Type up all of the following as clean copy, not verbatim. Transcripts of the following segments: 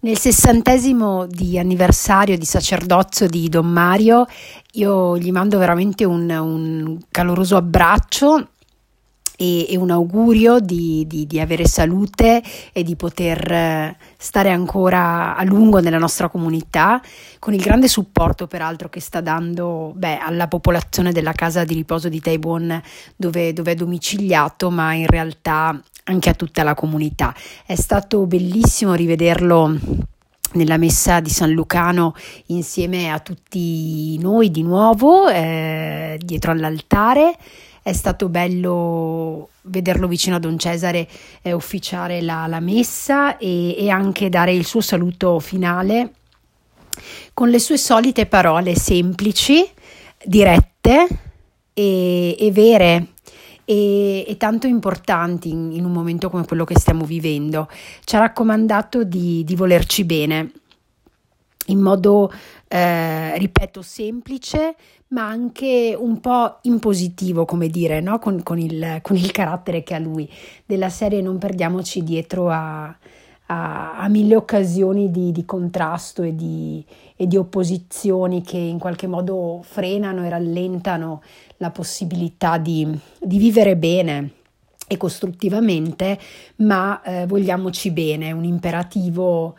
Nel 60° di anniversario di sacerdozio di Don Mario, io gli mando veramente un caloroso abbraccio e un augurio di avere salute e di poter stare ancora a lungo nella nostra comunità, con il grande supporto peraltro che sta dando alla popolazione della casa di riposo di Taibon dove è domiciliato, ma in realtà anche a tutta la comunità. È stato bellissimo rivederlo nella messa di San Lucano insieme a tutti noi di nuovo dietro all'altare. È stato bello vederlo vicino a Don Cesare ufficiare la messa e anche dare il suo saluto finale con le sue solite parole semplici, dirette e vere e tanto importanti in un momento come quello che stiamo vivendo. Ci ha raccomandato di volerci bene in modo, ripeto, semplice, ma anche un po' impositivo, come dire, no? Con il carattere che ha lui, della serie non perdiamoci dietro a mille occasioni di contrasto e di opposizioni che in qualche modo frenano e rallentano la possibilità di vivere bene e costruttivamente, ma vogliamoci bene, un imperativo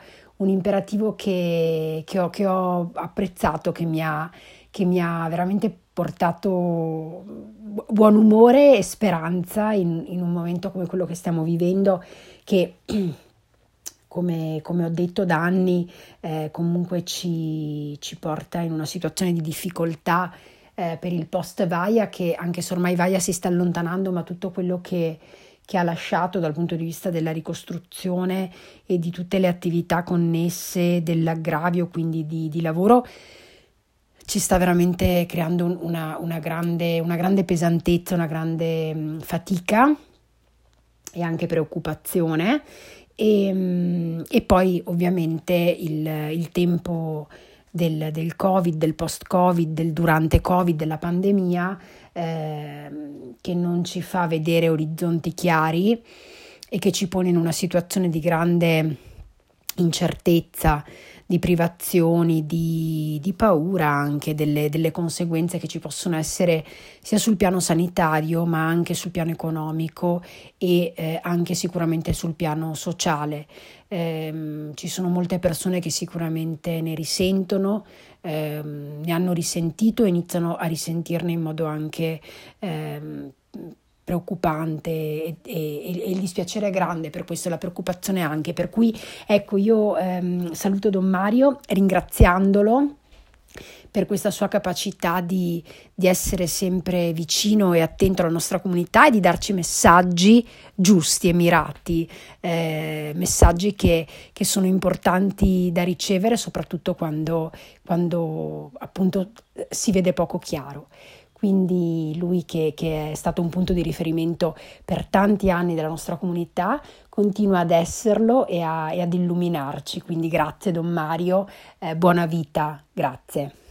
che ho apprezzato, che mi ha veramente portato buon umore e speranza in un momento come quello che stiamo vivendo, che come ho detto da anni comunque ci porta in una situazione di difficoltà per il post Vaia, che anche se ormai Vaia si sta allontanando, ma tutto quello che ha lasciato dal punto di vista della ricostruzione e di tutte le attività connesse dell'aggravio, quindi di lavoro, ci sta veramente creando una grande pesantezza, una grande fatica e anche preoccupazione. E poi ovviamente il tempo del Covid, del post-Covid, del durante Covid, della pandemia, che non ci fa vedere orizzonti chiari e che ci pone in una situazione di grande incertezza, di privazioni, di paura anche delle conseguenze che ci possono essere sia sul piano sanitario ma anche sul piano economico e anche sicuramente sul piano sociale. Ci sono molte persone che sicuramente ne risentono, ne hanno risentito e iniziano a risentirne in modo anche preoccupante e il dispiacere è grande per questo, la preoccupazione anche, per cui ecco io saluto Don Mario ringraziandolo per questa sua capacità di essere sempre vicino e attento alla nostra comunità e di darci messaggi giusti e mirati, messaggi che sono importanti da ricevere, soprattutto quando appunto si vede poco chiaro. Quindi lui che è stato un punto di riferimento per tanti anni della nostra comunità continua ad esserlo e ad illuminarci. Quindi grazie Don Mario, buona vita, grazie.